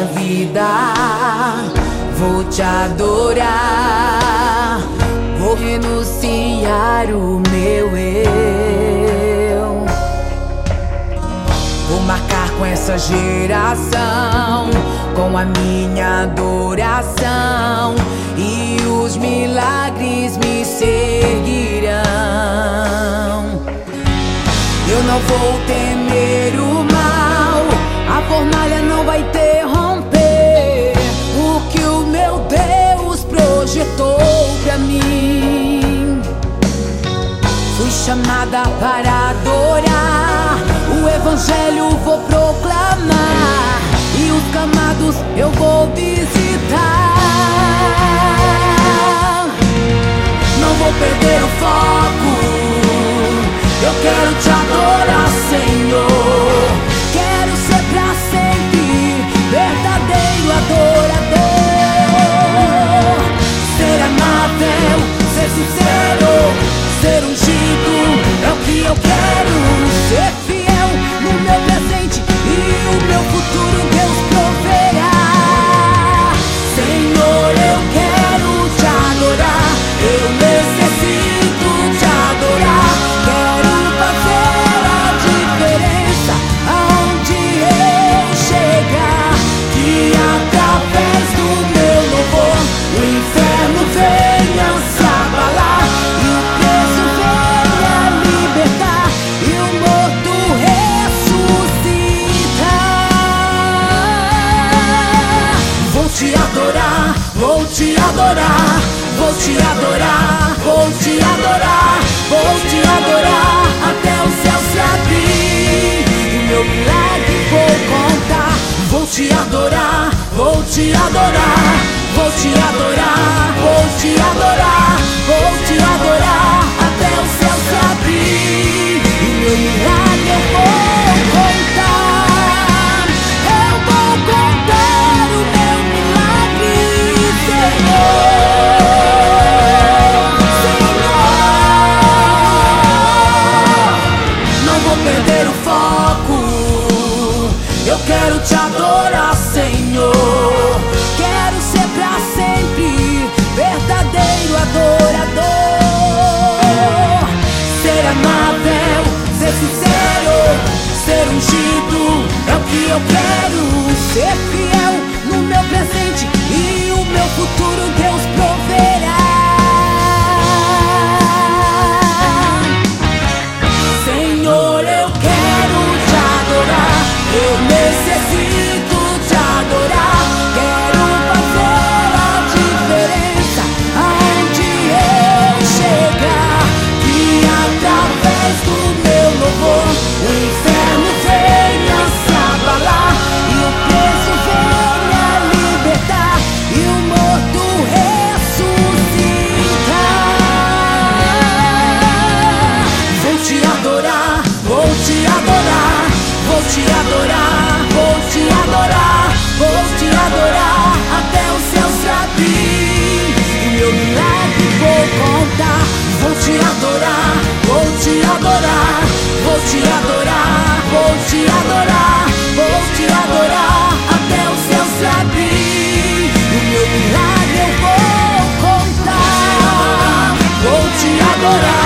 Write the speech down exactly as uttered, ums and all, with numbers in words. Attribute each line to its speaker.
Speaker 1: minha vida. Vou te adorar, vou renunciar o meu eu. Vou marcar com essa geração, com a minha adoração, e os milagres me seguirão. Eu não vou temer o mal, a fornalha não vai interromper o que o meu Deus projetou pra mim. Fui chamada para adorar, o evangelho vou proclamar, e os camados eu vou visitar. Não vou perder o foco, eu quero te adorar, Senhor. Quero ser pra sempre verdadeiro adorador. Ser amável, ser sincero, ser ungido é o que eu quero. Ser fiel no meu presente e o meu futuro Deus proverá. Senhor, eu quero te adorar, eu necessito te adorar. Quero fazer a diferença aonde eu chegar, que através do meu louvor o inferno venha se abalar, e o preso venha libertar, e o morto ressuscitar. Vou te adorar, vou te adorar, vou te adorar, vou te adorar, vou te adorar até o céu se abrir e meu milagre vou contar. Vou te adorar, vou te adorar, vou te adorar, vou te adorar, vou te adorar até o céu se abrir e meu milagre eu vou contar. Eu vou contar o meu milagre, Senhor. Não vou perder o foco, eu quero te adorar, Senhor. Quero ser pra sempre verdadeiro adorador. Ser amável, ser sincero, ser ungido é o que eu quero. Ser fiel no meu presente e o meu futuro Deus proverá. Senhor, eu quero te adorar, eu necessito te adorar. Quero fazer a diferença aonde eu chegar, que através do meu louvor o inferno venha se abalar, e o preso venha libertar, e o morto ressuscitar. Vou te adorar, vou te adorar, vou te adorar, vou te adorar, vou te adorar até o céu se abrir e meu milagre vou contar. Vou te adorar, vou te adorar, vou te adorar, vou te adorar, vou te adorar até o céu se abrir e meu milagre eu vou contar. Vou te adorar,